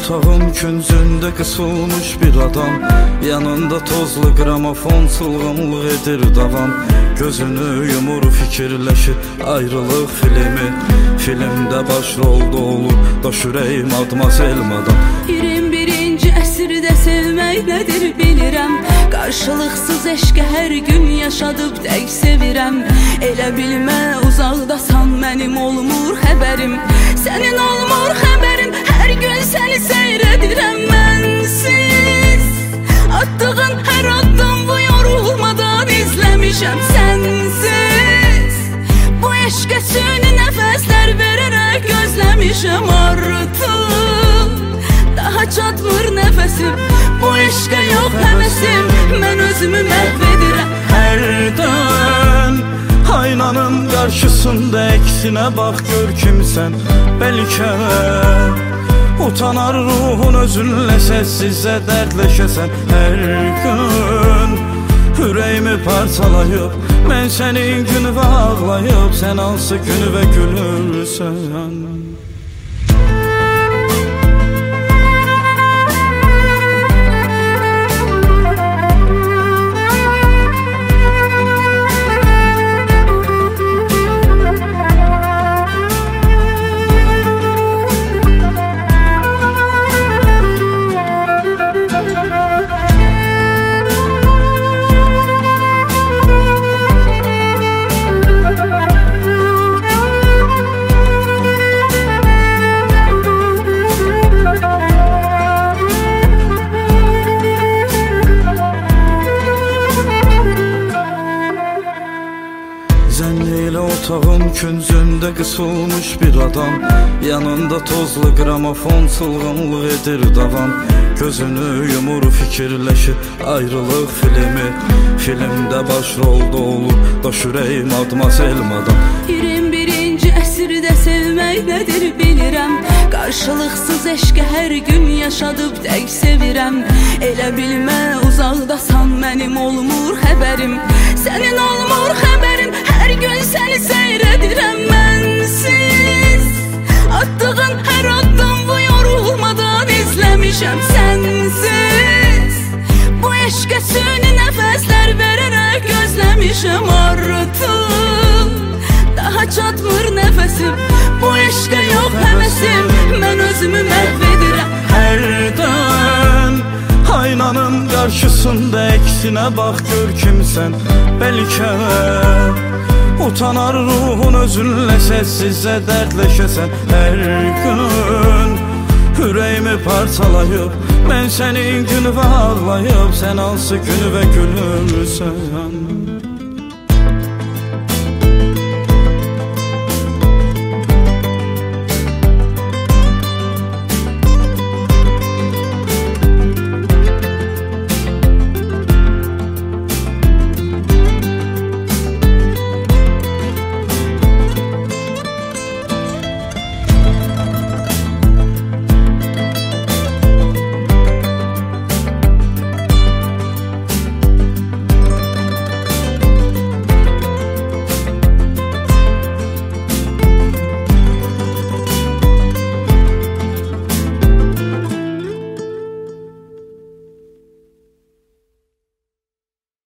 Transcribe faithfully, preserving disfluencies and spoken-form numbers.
otağın küncündə qısılmış bir adam, yanında tozlu gramofon çılğınlıq edir davam. Gözünü yumur fikirləşir ayrılıq filmi, filmdə başrolda olur daşürəyim Admazel Madam. yirmi birinci əsrdə sevmək nədir bilirəm, qarşılıqsız eşqə hər gün yaşadıb tək sevirəm. Elə bilmə uzaqdasan, mənim olmur xəbərim, sənin olmur xəbərin, hər gün səni seyr edirəm mənsiz. Attığın hər addım bu yorulmadan izləmişəm sənsiz. Bu eşqə süni nəfəslər verərək gözləmişəm artıq. Daha çatmır nəfəsim, bu eşqə yox həvəsim, mən özümü məhv edirəm hərdən. Aynanın qarşısında əksinə bax gör kimsən, bəlkə utanar ruhun özünlə səssizcə dərdləşəsən hər gün. Ürəyimi parçalayıb, mən sənin günü və ağlayıb, sən hansı günü və gülürsən. Zəngilə otağın küncündə qısılmış bir adam, yanında tozlu gramofon çılğınlıq edir davam. Gözünü yumur fikirləşir ayrılıq filmi, filmdə başrolda olur daşürəyim Admazel Madam. yirmi birinci əsrdə sevmək nədir bilirəm, qarşılıqsız eşqə hər gün yaşadıb tək sevirəm. Elə bilmə uzaqdasan, mənim olmur xəbərim, sənin olmur xəbərin, hər gün səni seyr edirəm mənsiz. Attığın hər addım bu yorulmadan izləmişəm sənsiz. Bu eşqə süni nəfəslər verərək gözləmişəm artıq. Daha çatmır nəfəsim, bu eşqə yox həvəsim, mən özümü məhv edirəm hərdən. Aynanın qarşısında əksinə bax gör kimsən, bəlkə utanar ruhun özünlə səssizcə dərdləşəsən hər gün. Ürəyimi parçalayıb, mən sənin günü və ağlayıb, sən hansı günü və gülürsən.